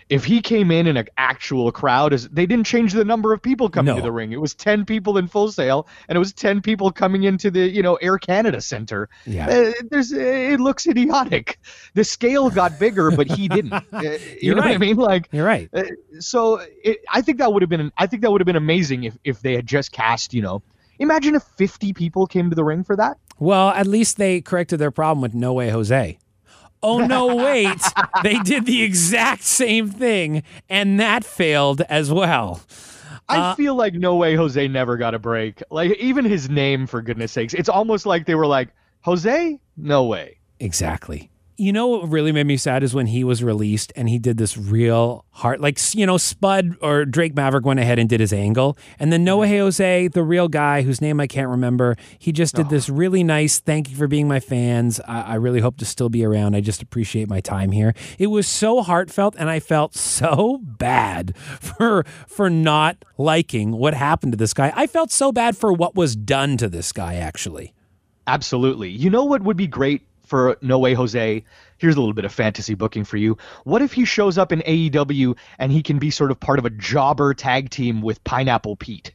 if he came in in an actual crowd, as they didn't change the number of people coming No. to the ring. It was ten people in Full Sail, and it was ten people coming into the, you know, Air Canada Center. Yeah. Uh, there's, it looks idiotic. The scale got bigger, but he didn't. Uh, you You're know what I right. mean? Like, You're right. uh, so it, I think that would have been, I think that would have been amazing if, if they had just cast, you know, imagine if fifty people came to the ring for that. Well, at least they corrected their problem with No Way Jose. Oh, no, wait. They did the exact same thing, and that failed as well. I Uh, feel like No Way Jose never got a break. Like, even his name, for goodness sakes. It's almost like they were like, Jose? No way. Exactly. You know what really made me sad is when he was released and he did this real heart, like, you know, Spud or Drake Maverick went ahead and did his angle. And then Noah Jose, the real guy whose name I can't remember, he just did this really nice, thank you for being my fans. I, I really hope to still be around. I just appreciate my time here. It was so heartfelt, and I felt so bad for, for not liking what happened to this guy. I felt so bad for what was done to this guy, actually. Absolutely. You know what would be great for No Way Jose? Here's a little bit of fantasy booking for you. What if he shows up in A E W and he can be sort of part of a jobber tag team with Pineapple Pete?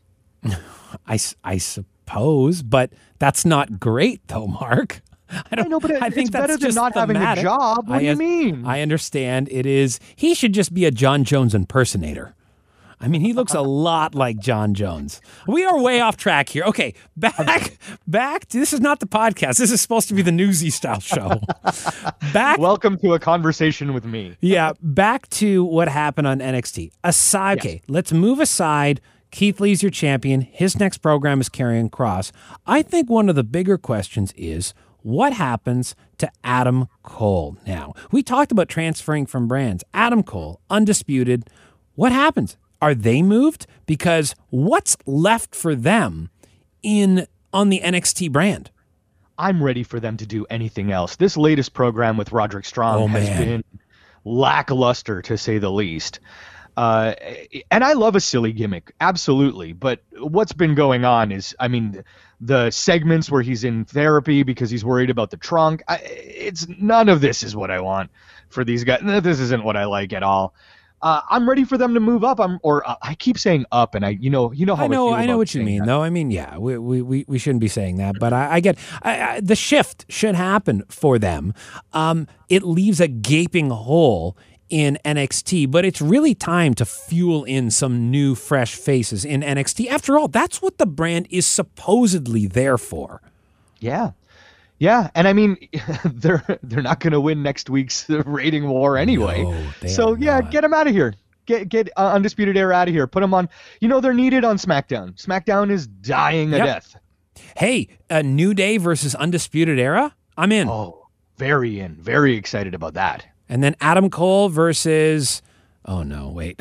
I, s- I suppose, but that's not great, though, Mark. I don't I know, but it- I think it's that's better than just not having a thematic. job. What I do you un- mean? I understand it is. He should just be a John Jones impersonator. I mean, he looks a lot like John Jones. We are way off track here. Okay, back, back. To, this is not the podcast. This is supposed to be the Newsy style show. Back. Welcome to a conversation with me. Yeah, back to what happened on N X T. Aside, okay, let's move aside. Keith Lee's your champion. His next program is Karrion Kross. I think one of the bigger questions is what happens to Adam Cole now? We talked about transferring from brands. Adam Cole, undisputed. What happens? Are they moved? Because what's left for them in on the N X T brand? I'm ready for them to do anything else. This latest program with Roderick Strong Oh, has man. been lackluster, to say the least. Uh, and I love a silly gimmick, absolutely. But what's been going on is, I mean, the segments where he's in therapy because he's worried about the trunk. I, it's none of this is what I want for these guys. This isn't what I like at all. Uh, I'm ready for them to move up. I'm, or uh, I keep saying up, and I, you know, you know how I know, feel I know about what you saying mean, that. though. I mean, yeah, we we we, we shouldn't be saying that, but I, I get I, I, the shift should happen for them. Um, it leaves a gaping hole in N X T, but it's really time to fuel in some new, fresh faces in N X T. After all, that's what the brand is supposedly there for. Yeah. Yeah, and I mean, they're they're not going to win next week's rating war anyway. No, they so are yeah, not. get them out of here. Get get uh, Undisputed Era out of here. Put them on. You know they're needed on SmackDown. SmackDown is dying a Yep. death. Hey, a New Day versus Undisputed Era? I'm in. Oh, very in. Very excited about that. And then Adam Cole versus. Oh no! Wait.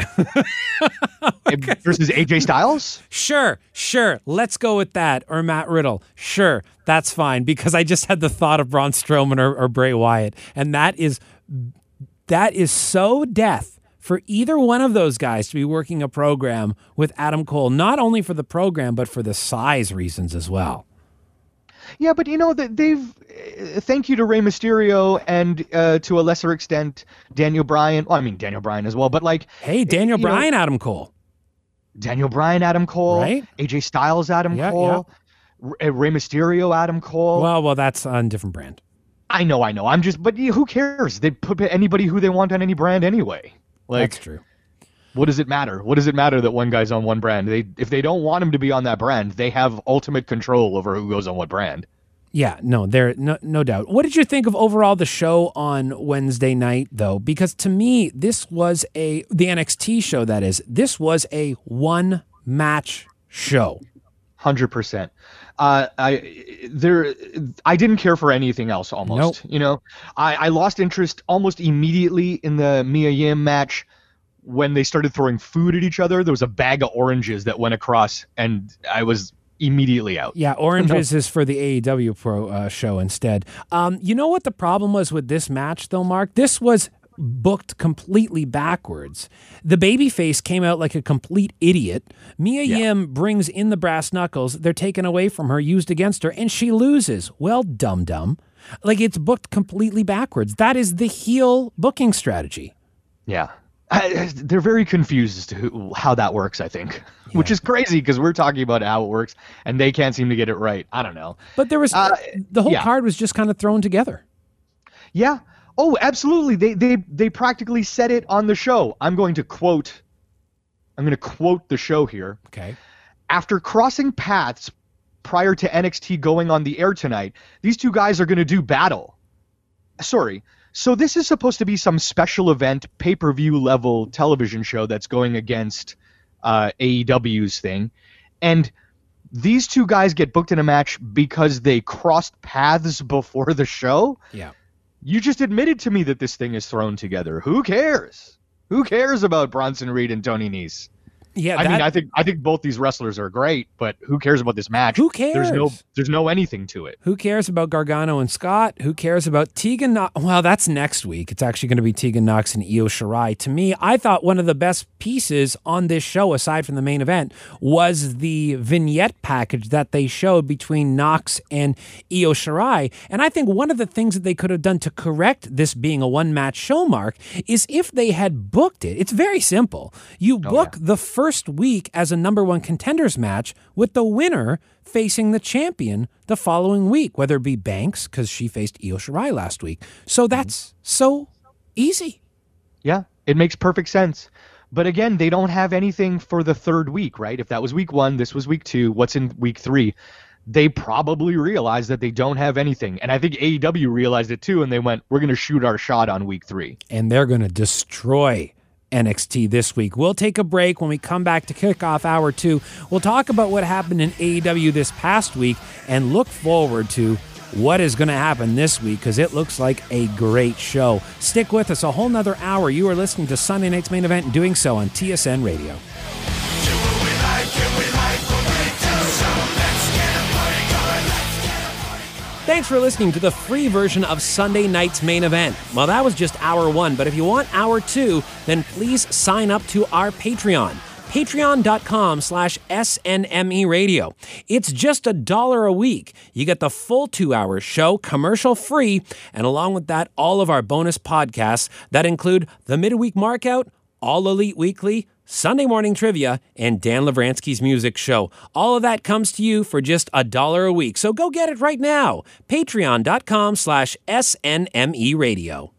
Versus A J Styles? Sure, sure. Let's go with that. Or Matt Riddle. Sure, that's fine. Because I just had the thought of Braun Strowman or, or Bray Wyatt. And that is that is so death for either one of those guys to be working a program with Adam Cole, not only for the program, but for the size reasons as well. Yeah, but you know that they've. Uh, thank you to Rey Mysterio and uh, to a lesser extent Daniel Bryan. Well, I mean Daniel Bryan as well, but like. Hey, Daniel you know, Bryan, Adam Cole. Daniel Bryan, Adam Cole. Right? A J Styles, Adam Yeah, Cole. R- uh, Rey Mysterio, Adam Cole. Well, well, that's on a different brand. I know, I know. I'm just, but who cares? They put anybody who they want on any brand anyway. Like, That's true. What does it matter? What does it matter that one guy's on one brand? They, if they don't want him to be on that brand, they have ultimate control over who goes on what brand. Yeah, no, there, no, no doubt. What did you think of overall the show on Wednesday night, though? Because to me, this was a the N X T show. That is, this was a one match show. Hundred percent. Uh, I there, I didn't care for anything else. Almost, Nope. you know, I, I lost interest almost immediately in the Mia Yim match when they started throwing food at each other. There was a bag of oranges that went across, and I was immediately out. Yeah, oranges is for the A E W pro uh, show instead. Um, you know what the problem was with this match, though, Mark? This was booked completely backwards. The babyface came out like a complete idiot. Mia Yeah. Yim brings in the brass knuckles. They're taken away from her, used against her, and she loses. Well, dum-dum. Like, it's booked completely backwards. That is the heel booking strategy. Yeah. I, they're very confused as to who, how that works, I think, yeah. which is crazy because we're talking about how it works and they can't seem to get it right. I don't know. But there was uh, the whole yeah. card was just kind of thrown together. Yeah. Oh, absolutely. They they they practically said it on the show. I'm going to quote. I'm going to quote the show here. Okay. After crossing paths prior to N X T going on the air tonight, these two guys are going to do battle. Sorry. So this is supposed to be some special event, pay-per-view level television show that's going against uh, A E W's thing. And these two guys get booked in a match because they crossed paths before the show? Yeah. You just admitted to me that this thing is thrown together. Who cares? Who cares about Bronson Reed and Tony Nese? Yeah, I that, mean, I think I think both these wrestlers are great, but who cares about this match? Who cares? There's no there's no anything to it. Who cares about Gargano and Scott? Who cares about Tegan Knox? Well, that's next week. It's actually going to be Tegan Knox and Io Shirai. To me, I thought one of the best pieces on this show, aside from the main event, was the vignette package that they showed between Knox and Io Shirai. And I think one of the things that they could have done to correct this being a one-match show, Mark, is if they had booked it. It's very simple. You book oh, yeah. the first week as a number one contenders match with the winner facing the champion the following week, whether it be Banks, because she faced Io Shirai last week. So that's mm-hmm. so easy. Yeah, it makes perfect sense. But again, they don't have anything for the third week, right? If that was week one, this was week two, what's in week three? They probably realized that they don't have anything. And I think A E W realized it too, and they went, we're going to shoot our shot on week three. And they're going to destroy N X T this week. We'll take a break. When we come back to kick off hour two, we'll talk about what happened in A E W this past week and look forward to what is going to happen this week because it looks like a great show. Stick with us a whole nother hour. You are listening to Sunday Night's Main Event and doing so on T S N Radio. Thanks for listening to the free version of Sunday Night's Main Event. Well, that was just hour one, but if you want hour two, then please sign up to our Patreon. Patreon.com slash SNME Radio. It's just a dollar a week. You get the full two-hour show, commercial free, and along with that, all of our bonus podcasts that include the Midweek Markout, All Elite Weekly, Sunday Morning Trivia, and Dan Lavransky's Music Show. All of that comes to you for just a dollar a week. So go get it right now. Patreon.com slash SNME Radio.